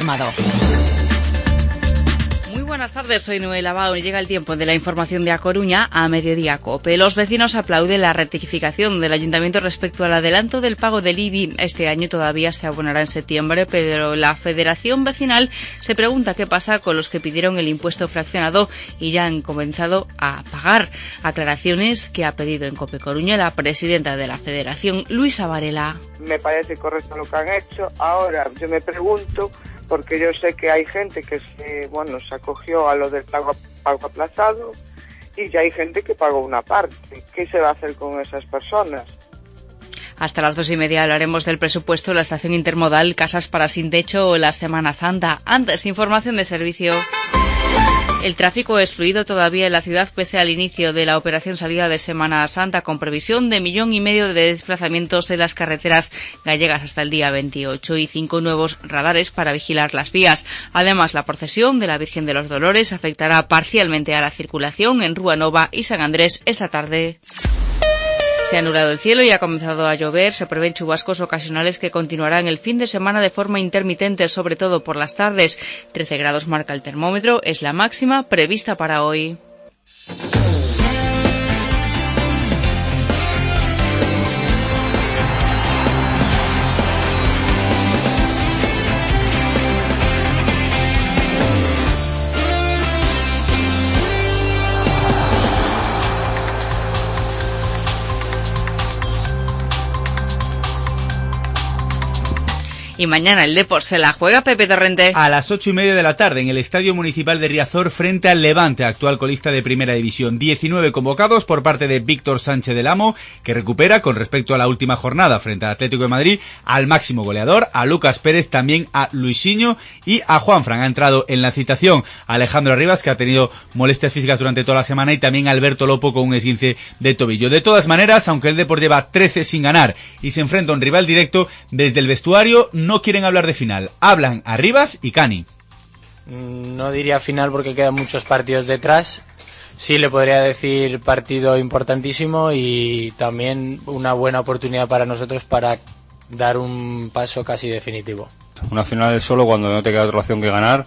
informado. Muy buenas tardes, soy Noela Bao y llega el tiempo de la información de A Coruña a Mediodía COPE. Los vecinos aplauden la rectificación del Ayuntamiento respecto al adelanto del pago del IBI. Este año todavía se abonará en septiembre, pero la Federación Vecinal se pregunta qué pasa con los que pidieron el impuesto fraccionado y ya han comenzado a pagar. Aclaraciones que ha pedido en COPE Coruña la presidenta de la Federación, Luisa Varela. Me parece correcto lo que han hecho. Ahora yo me pregunto, porque yo sé que hay gente que se acogió a lo del pago aplazado y ya hay gente que pagó una parte. ¿Qué se va a hacer con esas personas? Hasta las 2:30 hablaremos del presupuesto, la estación intermodal, casas para sin techo o la Semana Santa. Antes, información de servicio. El tráfico es fluido todavía en la ciudad pese al inicio de la operación salida de Semana Santa, con previsión de 1,5 millones de desplazamientos en las carreteras gallegas hasta el día 28 y 5 nuevos radares para vigilar las vías. Además, la procesión de la Virgen de los Dolores afectará parcialmente a la circulación en Rúa Nova y San Andrés esta tarde. Se ha nublado el cielo y ha comenzado a llover. Se prevén chubascos ocasionales que continuarán el fin de semana de forma intermitente, sobre todo por las tardes. 13 grados marca el termómetro, es la máxima prevista para hoy. Y mañana el Depor se la juega, Pepe Torrente. A las 8:30 de la tarde en el Estadio Municipal de Riazor frente al Levante, actual colista de Primera División. 19 convocados por parte de Víctor Sánchez del Amo, que recupera con respecto a la última jornada frente al Atlético de Madrid al máximo goleador, a Lucas Pérez, también a Luisinho y a Juanfran. Ha entrado en la citación Alejandro Arribas, que ha tenido molestias físicas durante toda la semana, y también Alberto Lopo con un esguince de tobillo. De todas maneras, aunque el Depor lleva 13 sin ganar y se enfrenta a un rival directo, desde el vestuario no quieren hablar de final. Hablan Arribas y Cani. No diría final porque quedan muchos partidos detrás. Sí le podría decir partido importantísimo y también una buena oportunidad para nosotros para dar un paso casi definitivo. Una final es solo cuando no te queda otra opción que ganar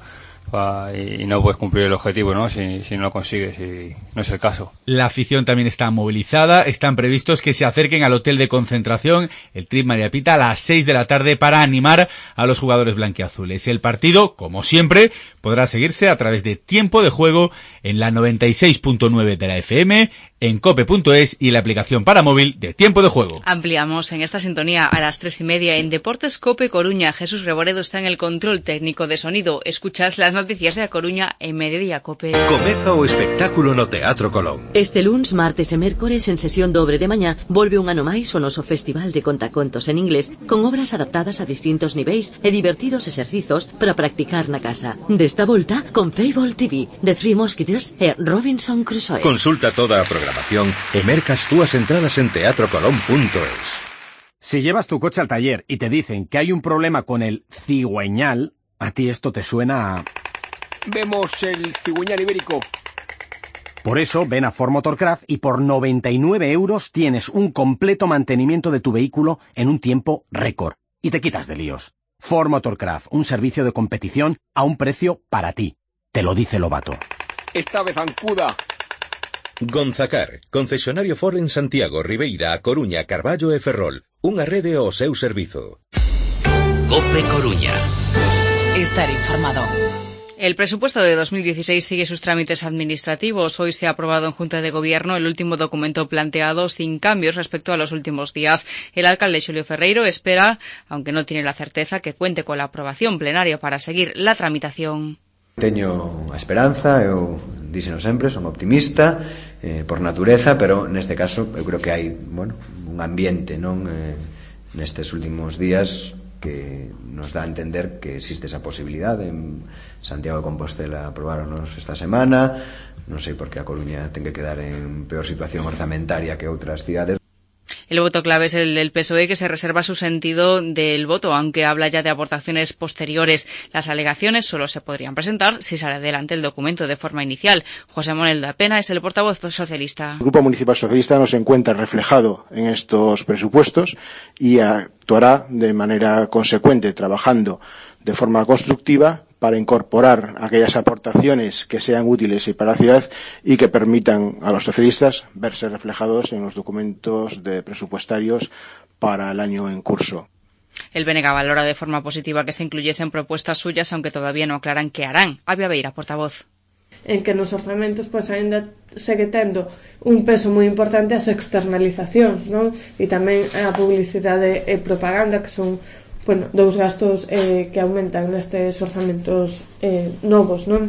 y no puedes cumplir el objetivo, ¿no? Si no lo consigues, y no es el caso. La afición también está movilizada. Están previstos que se acerquen al hotel de concentración, el Trip María Pita, a las 6 de la tarde para animar a los jugadores blanquiazules. El partido, como siempre, podrá seguirse a través de Tiempo de Juego en la 96.9 de la FM, en cope.es y la aplicación para móvil de Tiempo de Juego. Ampliamos en esta sintonía a las 3:30 en Deportes Cope Coruña. Jesús Reboredo está en el control técnico de sonido. Escuchas las noticias de A Coruña en Mediodía Cope. Comeza o espectáculo no Teatro Colón. Este luns, martes e mércores en sesión dobre de mañá volve un ano máis o noso Festival de Contacontos en inglés, con obras adaptadas a distintos niveis e divertidos exercizos para practicar na casa. Desta volta, con Fable TV, The Three Musketeers e Robinson Crusoe. Consulta toda a programación e mercas túas entradas en teatrocolón.es. Si llevas tu coche al taller y te dicen que hay un problema con el cigüeñal, a ti esto te suena a... Vemos el cigüeñal ibérico. Por eso, ven a Ford Motorcraft y por 99 € tienes un completo mantenimiento de tu vehículo en un tiempo récord. Y te quitas de líos. Ford Motorcraft, un servicio de competición a un precio para ti. Te lo dice Lobato. Esta vez zancuda. Gonzacar, concesionario Ford en Santiago, Ribeira, A Coruña, Carballo e Ferrol. Unha rede ao seu servizo. Cope Coruña. Estar informado. El presupuesto de 2016 sigue sus trámites administrativos. Hoy se ha aprobado en Junta de Gobierno el último documento planteado sin cambios respecto a los últimos días. El alcalde Xulio Ferreiro espera, aunque no tiene la certeza, que cuente con la aprobación plenaria para seguir la tramitación. Teño a esperanza, eu díxeno sempre, son optimista por natureza, pero neste caso eu creo que hai, un ambiente, nestes últimos días que nos dá a entender que existe esa posibilidade. En Santiago de Compostela aprobaronos esta semana, non sei por que a Coruña ten que quedar en peor situación orzamentaria que outras cidades. El voto clave es el del PSOE, que se reserva su sentido del voto, aunque habla ya de aportaciones posteriores. Las alegaciones solo se podrían presentar si sale adelante el documento de forma inicial. José Manuel da Pena es el portavoz socialista. El Grupo Municipal Socialista no se encuentra reflejado en estos presupuestos y actuará de manera consecuente, trabajando de forma constructiva para incorporar aquellas aportaciones que sean útiles y para la ciudad y que permitan a los socialistas verse reflejados en los documentos presupuestarios para el año en curso. El BNG valora de forma positiva que se incluyesen propuestas suyas, aunque todavía no aclaran qué harán. Avia Beira, portavoz. En que nos orzamentos ainda segue tendo un peso moi importante as externalizacións, non? E tamén a publicidade e propaganda, que son dous gastos que aumentan nestes orzamentos novos, non?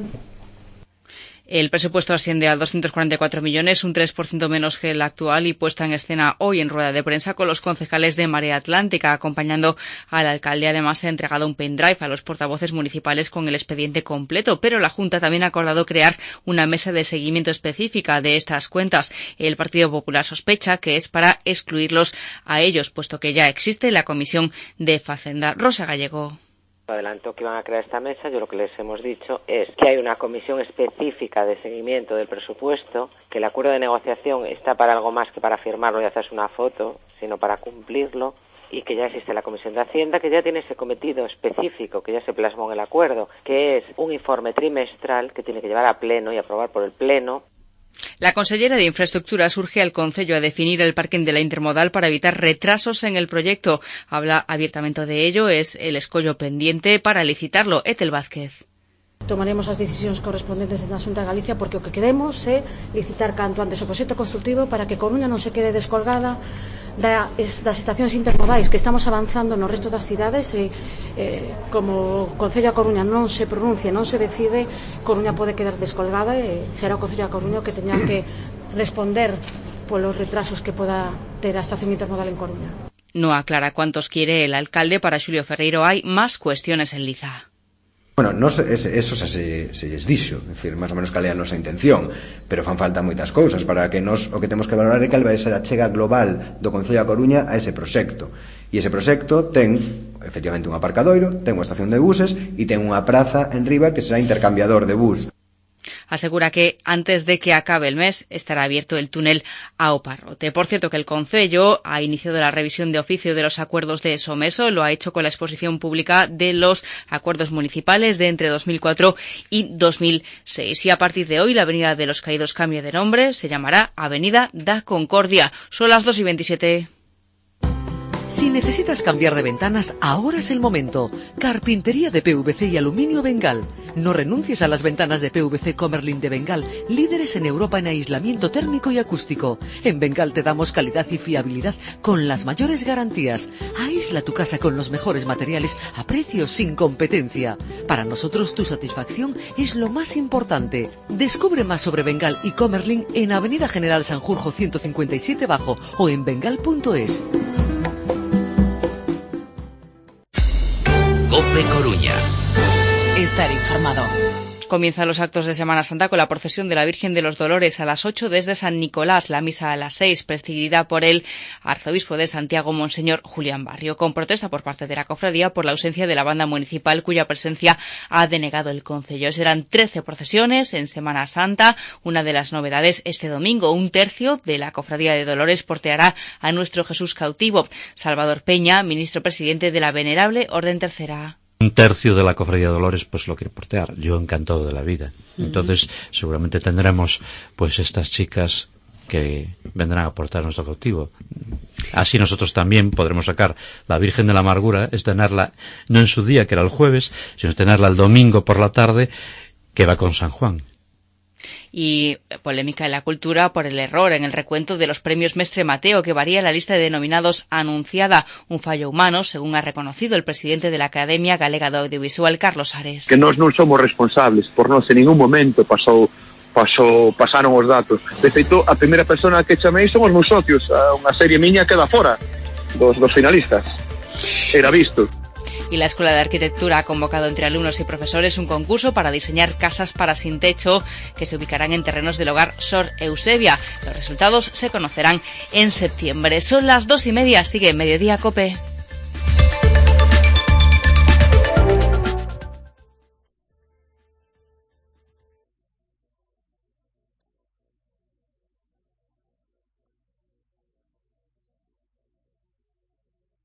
El presupuesto asciende a 244 millones, un 3% menos que el actual, y puesta en escena hoy en rueda de prensa con los concejales de Marea Atlántica, acompañando al alcalde. Además, se ha entregado un pendrive a los portavoces municipales con el expediente completo, pero la Junta también ha acordado crear una mesa de seguimiento específica de estas cuentas. El Partido Popular sospecha que es para excluirlos a ellos, puesto que ya existe la Comisión de Facenda. Rosa Gallego. Adelantó que iban a crear esta mesa. Yo lo que les hemos dicho es que hay una comisión específica de seguimiento del presupuesto, que el acuerdo de negociación está para algo más que para firmarlo y hacerse una foto, sino para cumplirlo, y que ya existe la Comisión de Hacienda, que ya tiene ese cometido específico que ya se plasmó en el acuerdo, que es un informe trimestral que tiene que llevar a pleno y aprobar por el pleno. La consellera de Infraestructuras urge al Concello a definir el parking de la Intermodal para evitar retrasos en el proyecto. Habla abiertamente de ello, es el escollo pendiente para licitarlo. Etel Vázquez. Tomaremos as decisións correspondentes na Xunta de Galicia, porque o que queremos é licitar canto antes o proxecto construtivo para que Coruña non se quede descolgada das estacións intermodais, que estamos avanzando no resto das cidades e como o Concello a Coruña non se pronuncia, non se decide, Coruña pode quedar descolgada e será o Concello a Coruña que teña que responder polos retrasos que poda ter a estación intermodal en Coruña. No aclara cuántos quiere el alcalde. Para Xulio Ferreiro hay más cuestiones en liza. Bueno, eso xa se lles dixo, é dicir, máis ou menos cal é a nosa intención, pero fan falta moitas cousas para que nos o que temos que valorar é cal vai ser a chega global do Concello da Coruña a ese proxecto. E ese proxecto ten, efectivamente, un aparcadoiro, ten unha estación de buses e ten unha praza en riba que será intercambiador de bus. Asegura que antes de que acabe el mes estará abierto el túnel ao Parrote. Por cierto, que el Concello ha iniciado la revisión de oficio de los acuerdos de Someso. Lo ha hecho con la exposición pública de los acuerdos municipales de entre 2004 y 2006. Y a partir de hoy, la Avenida de los Caídos cambia de nombre. Se llamará Avenida da Concordia. Son las 2:27. Si necesitas cambiar de ventanas, ahora es el momento. Carpintería de PVC y aluminio Bengal. No renuncies a las ventanas de PVC Comerlin de Bengal, líderes en Europa en aislamiento térmico y acústico. En Bengal te damos calidad y fiabilidad con las mayores garantías. Aísla tu casa con los mejores materiales a precios sin competencia. Para nosotros tu satisfacción es lo más importante. Descubre más sobre Bengal y Comerlin en Avenida General Sanjurjo 157 Bajo o en bengal.es. COPE Coruña. Estar informado. Comienzan los actos de Semana Santa con la procesión de la Virgen de los Dolores a las 8 desde San Nicolás, la misa a las 6, presidida por el arzobispo de Santiago, Monseñor Julián Barrio, con protesta por parte de la cofradía por la ausencia de la banda municipal, cuya presencia ha denegado el concello. Serán 13 procesiones en Semana Santa. Una de las novedades este domingo, un tercio de la cofradía de Dolores porteará a nuestro Jesús cautivo. Salvador Peña, ministro presidente de la Venerable Orden Tercera. Un tercio de la cofradía de Dolores pues lo quiere portear. Yo encantado de la vida. Entonces seguramente tendremos pues estas chicas que vendrán a portar nuestro cautivo. Así nosotros también podremos sacar la Virgen de la Amargura, es tenerla no en su día, que era el jueves, sino tenerla el domingo por la tarde, que va con San Juan. Y polémica en la cultura por el error en el recuento de los premios Mestre Mateo, que varía la lista de denominados anunciada. Un fallo humano, según ha reconocido el presidente de la Academia Galega de Audiovisual, Carlos Ares. Que nós non somos responsables, por nós en ningún momento pasaron os datos. De feito, a primeira persona que chamei somos meus socios, unha serie miña queda fora dos finalistas. Era visto. Y la Escuela de Arquitectura ha convocado entre alumnos y profesores un concurso para diseñar casas para sin techo que se ubicarán en terrenos del hogar Sor Eusebia. Los resultados se conocerán en septiembre. Son las 2:30, sigue Mediodía COPE.